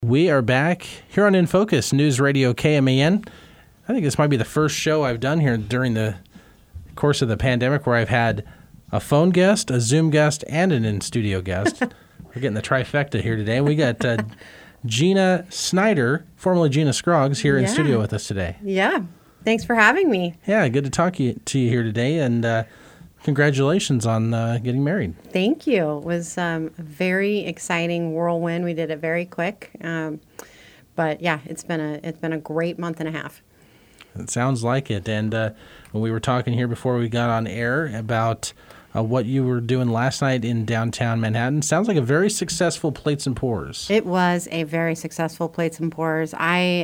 We are back here on In Focus, News Radio KMAN. I think this might be the first show I've done here during the course of the pandemic where I've had a phone guest, a Zoom guest, and an in-studio guest. We're getting the trifecta here today. We got Gina Snyder, formerly Gina Scroggs, here in studio with us today. Yeah. Thanks for having me. Yeah, good to talk to you here today, and congratulations on getting married. Thank you. It was a very exciting whirlwind. We did it very quick, but yeah, it's been a great month and a half. It sounds like it. And when we were talking here before we got on air about what you were doing last night in downtown Manhattan, sounds like a very successful Plates and Pours. It was a very successful Plates and Pours.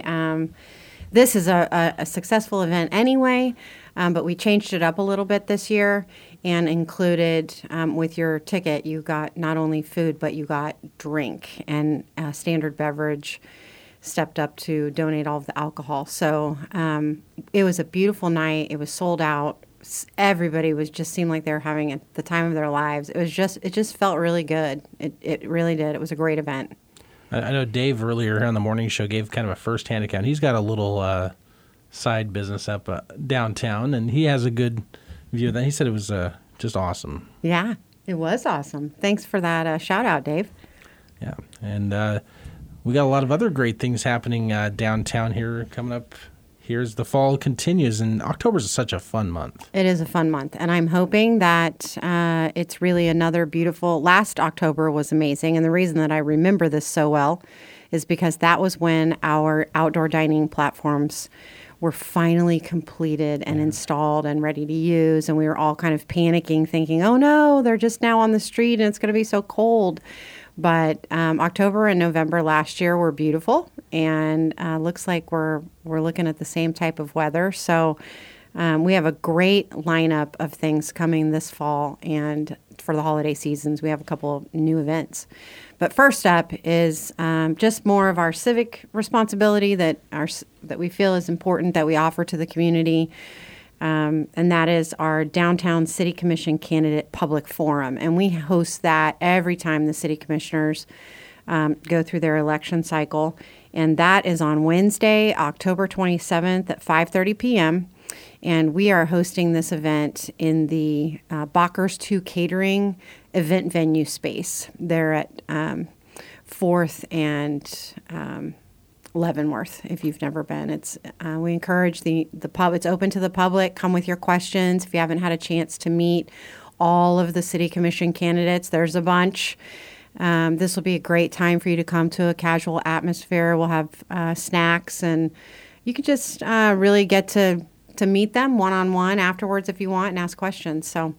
This is a successful event anyway, but we changed it up a little bit this year and included with your ticket, you got not only food, but you got drink, and Standard Beverage stepped up to donate all of the alcohol. So it was a beautiful night. It was sold out. Everybody seemed like they were having the time of their lives. It just felt really good. It really did. It was a great event. I know Dave earlier on the morning show gave kind of a first-hand account. He's got a little side business up downtown, and he has a good view of that. He said it was just awesome. Yeah, it was awesome. Thanks for that shout-out, Dave. Yeah, and we got a lot of other great things happening downtown here coming up. Here's the fall continues, and October is such a fun month. It is a fun month, and I'm hoping that it's really another beautiful. Last October was amazing, and the reason that I remember this so well is because that was when our outdoor dining platforms were finally completed and installed and ready to use, and we were all kind of panicking, thinking, oh no, they're just now on the street, and it's going to be so cold. But October and November last year were beautiful, and looks like we're looking at the same type of weather. So we have a great lineup of things coming this fall, and for the holiday seasons, we have a couple of new events. But first up is just more of our civic responsibility that we feel is important that we offer to the community. And that is our Downtown City Commission Candidate Public Forum. And we host that every time the city commissioners go through their election cycle. And that is on Wednesday, October 27th at 5:30 p.m. And we are hosting this event in the Bachers 2 Catering event venue space. They're at 4th and Leavenworth, if you've never been. It's we encourage the pub. It's open to the public. Come with your questions. If you haven't had a chance to meet all of the city commission candidates, there's a bunch. This will be a great time for you to come to a casual atmosphere. We'll have snacks, and you can just really get to meet them one-on-one afterwards if you want and ask questions. So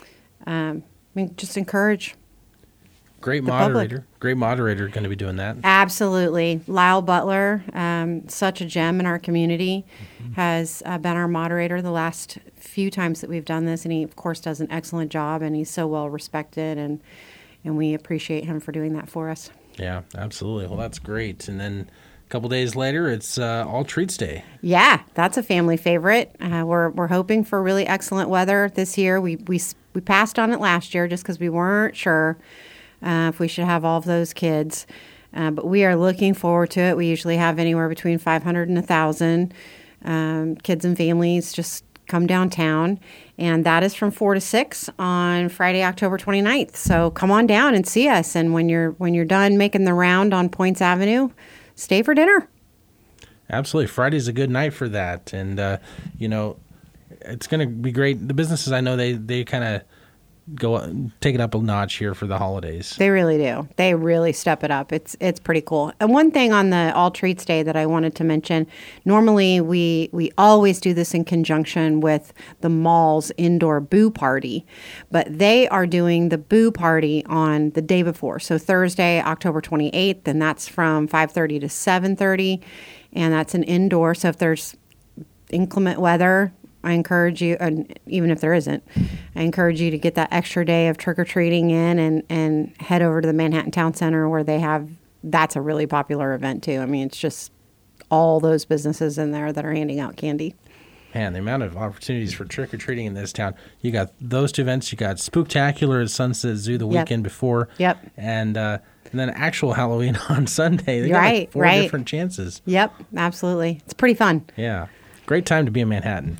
we just encourage. Great moderator going to be doing that. Absolutely. Lyle Butler, such a gem in our community, has been our moderator the last few times that we've done this, and he, of course, does an excellent job, and he's so well respected, and we appreciate him for doing that for us. Yeah, absolutely. Well, that's great. And then a couple days later, it's All Treats Day. Yeah, that's a family favorite. We're hoping for really excellent weather this year. We passed on it last year just because we weren't sure if we should have all of those kids. But we are looking forward to it. We usually have anywhere between 500 and 1,000 kids and families just come downtown. And that is from 4 to 6 on Friday, October 29th. So come on down and see us. And when you're done making the round on Poyntz Avenue, stay for dinner. Absolutely. Friday's a good night for that. And, it's going to be great. The businesses, I know, they kind of take it up a notch here for the holidays. They really do. They really step it up. It's pretty cool. And one thing on the All Treats Day that I wanted to mention, normally we always do this in conjunction with the mall's indoor boo party, but they are doing the boo party on the day before. So Thursday, October 28th, and that's from 5:30 to 7:30, and that's an indoor. So if there's inclement weather, I encourage you, and even if there isn't, I encourage you to get that extra day of trick-or-treating in and head over to the Manhattan Town Center where that's a really popular event too. I mean, it's just all those businesses in there that are handing out candy. Man, the amount of opportunities for trick-or-treating in this town. You got those two events. You got Spooktacular at Sunset Zoo the weekend before. Yep. And and then actual Halloween on Sunday. They got Right, like 4 right. different chances. Yep, absolutely. It's pretty fun. Yeah. Great time to be in Manhattan.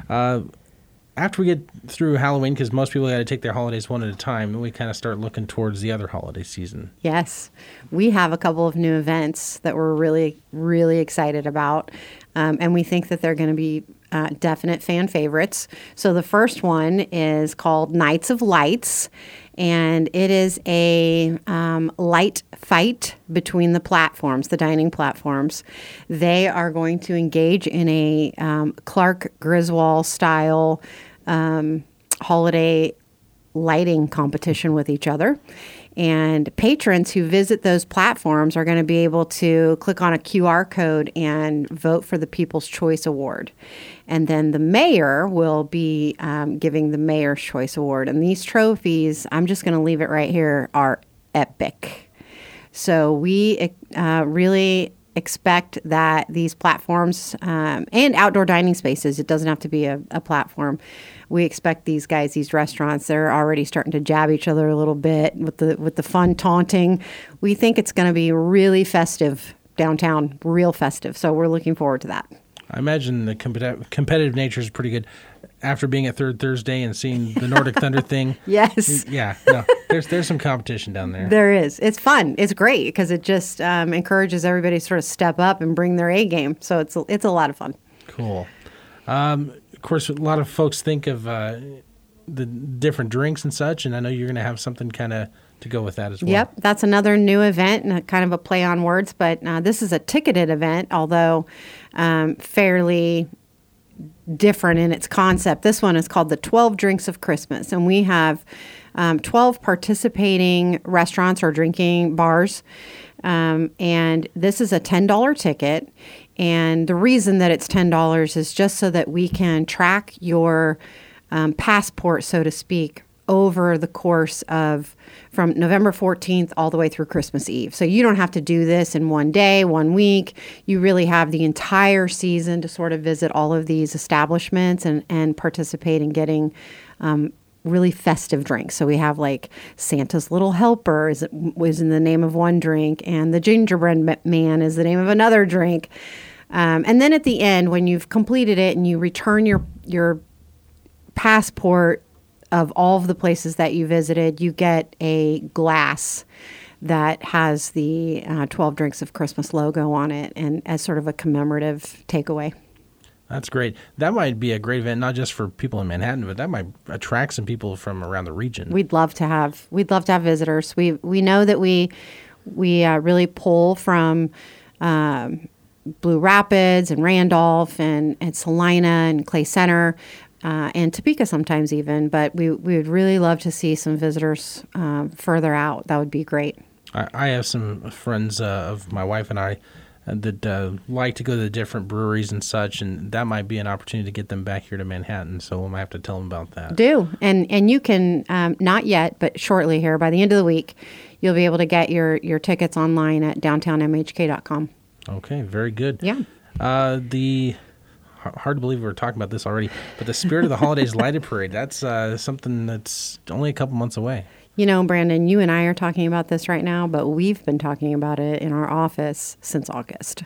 After we get through Halloween, because most people got to take their holidays one at a time, then we kind of start looking towards the other holiday season. Yes, we have a couple of new events that we're really, really excited about, and we think that they're going to be definite fan favorites. So the first one is called Nights of Lights, and it is a light fight between the platforms, the dining platforms. They are going to engage in a Clark Griswold style holiday lighting competition with each other. And patrons who visit those platforms are going to be able to click on a QR code and vote for the People's Choice Award. And then the mayor will be giving the Mayor's Choice Award. And these trophies, I'm just going to leave it right here, are epic. So we really expect that these platforms and outdoor dining spaces, it doesn't have to be a platform. We expect these guys, these restaurants, they're already starting to jab each other a little bit with the fun taunting. We think it's going to be really festive downtown, real festive. So we're looking forward to that. I imagine the competitive nature is pretty good. After being at Third Thursday and seeing the Nordic Thunder thing. Yes. Yeah. No, there's some competition down there. There is. It's fun. It's great because it just encourages everybody to sort of step up and bring their A game. So it's a lot of fun. Cool. Of course, a lot of folks think of the different drinks and such, and I know you're going to have something kind of to go with that as well. Yep, that's another new event and a kind of a play on words, but this is a ticketed event, although fairly different in its concept. This one is called the 12 Drinks of Christmas, and we have 12 participating restaurants or drinking bars, and this is a $10 ticket. And the reason that it's $10 is just so that we can track your passport, so to speak, over the course of from November 14th all the way through Christmas Eve. So you don't have to do this in one day, 1 week. You really have the entire season to sort of visit all of these establishments and participate in getting really festive drinks. So we have like Santa's Little Helper was in the name of one drink, and the Gingerbread Man is the name of another drink. And then at the end, when you've completed it and you return your passport of all of the places that you visited, you get a glass that has the 12 Drinks of Christmas logo on it, and as sort of a commemorative takeaway. That's great. That might be a great event, not just for people in Manhattan, but that might attract some people from around the region. We'd love to have visitors. We know that we really pull from Blue Rapids and Randolph and Salina and Clay Center. And Topeka sometimes even, but we would really love to see some visitors further out. That would be great. I have some friends of my wife and I that like to go to the different breweries and such, and that might be an opportunity to get them back here to Manhattan, so we might have to tell them about that. Do. And you can, not yet, but shortly here, by the end of the week, you'll be able to get your tickets online at downtownmhk.com. Okay, very good. Yeah. Hard to believe we were talking about this already, but the Spirit of the Holidays Lighted Parade, that's something that's only a couple months away. You know, Brandon, you and I are talking about this right now, but we've been talking about it in our office since August.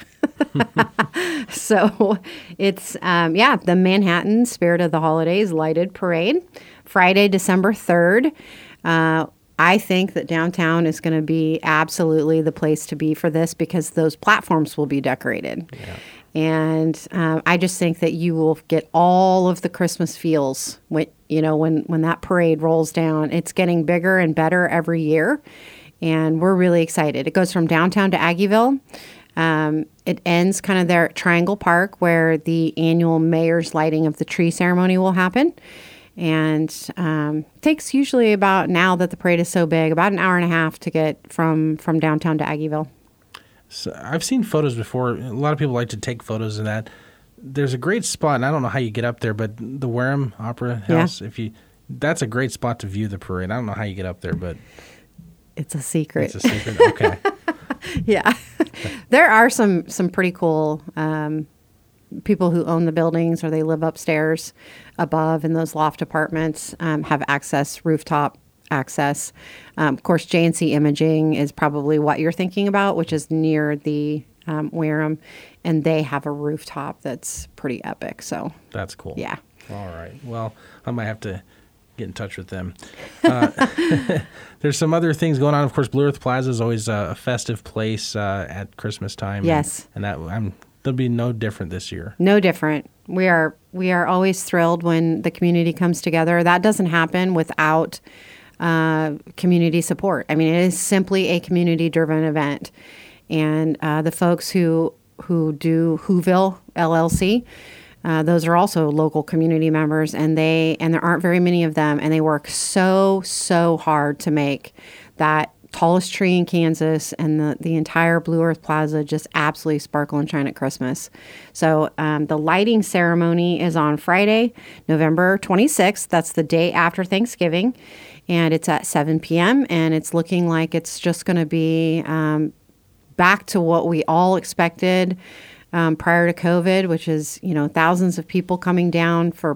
So it's, the Manhattan Spirit of the Holidays Lighted Parade, Friday, December 3rd. I think that downtown is going to be absolutely the place to be for this because those platforms will be decorated. Yeah. And I just think that you will get all of the Christmas feels when that parade rolls down. It's getting bigger and better every year, and we're really excited. It goes from downtown to Aggieville. It ends kind of there at Triangle Park, where the annual mayor's lighting of the tree ceremony will happen. And takes usually about, now that the parade is so big, about an hour and a half to get from downtown to Aggieville. So I've seen photos before. A lot of people like to take photos of that. There's a great spot, and I don't know how you get up there, but the Wareham Opera House, that's a great spot to view the parade. I don't know how you get up there, but it's a secret. It's a secret. Okay. Yeah. There are some pretty cool people who own the buildings or they live upstairs above in those loft apartments, have access rooftop access. Of course, J&C Imaging is probably what you're thinking about, which is near the Wareham, and they have a rooftop that's pretty epic. So that's cool. Yeah. All right. Well, I might have to get in touch with them. There's some other things going on. Of course, Blue Earth Plaza is always a festive place at Christmas time. Yes. And there'll be no different this year. No different. We are always thrilled when the community comes together. That doesn't happen without community support. I mean, it is simply a community-driven event. And the folks who do Whoville LLC, those are also local community members, and there aren't very many of them, and they work so hard to make that tallest tree in Kansas and the entire Blue Earth Plaza just absolutely sparkle and shine at Christmas. So the lighting ceremony is on Friday, November 26th. That's the day after Thanksgiving, and it's at 7 p.m., and it's looking like it's just going to be back to what we all expected prior to COVID, which is, thousands of people coming down for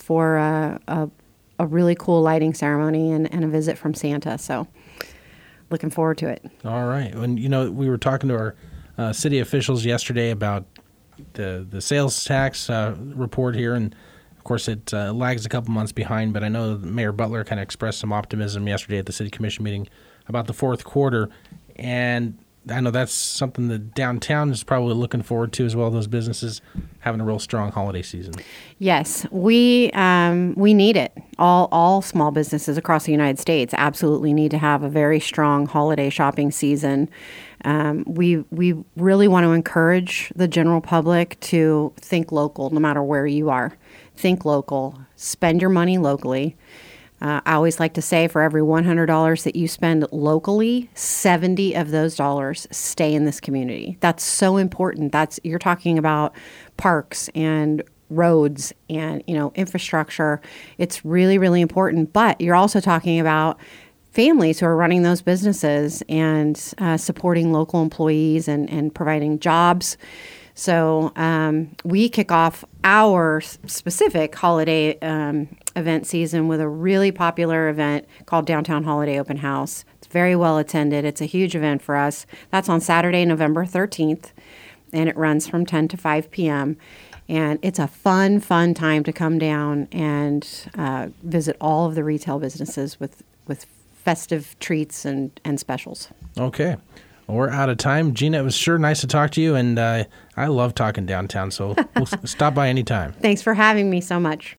a really cool lighting ceremony and a visit from Santa. So looking forward to it. All right. And, we were talking to our city officials yesterday about the sales tax report here. And, of course, it lags a couple months behind. But I know Mayor Butler kind of expressed some optimism yesterday at the city commission meeting about the fourth quarter. And I know that's something that downtown is probably looking forward to as well, those businesses having a real strong holiday season. Yes, we need it. All small businesses across the United States absolutely need to have a very strong holiday shopping season. We really want to encourage the general public to think local no matter where you are. Think local. Spend your money locally. I always like to say for every $100 that you spend locally, 70 of those dollars stay in this community. That's so important. You're talking about parks and roads and, infrastructure. It's really, really important. But you're also talking about families who are running those businesses and supporting local employees and providing jobs. So we kick off our specific holiday event season with a really popular event called Downtown Holiday Open House. It's very well attended. It's a huge event for us. That's on Saturday, November 13th, and it runs from 10 to 5 p.m. And it's a fun time to come down and visit all of the retail businesses with festive treats and specials. Okay. Well, we're out of time. Gina, it was sure nice to talk to you, and I love talking downtown, so we'll stop by anytime. Thanks for having me so much.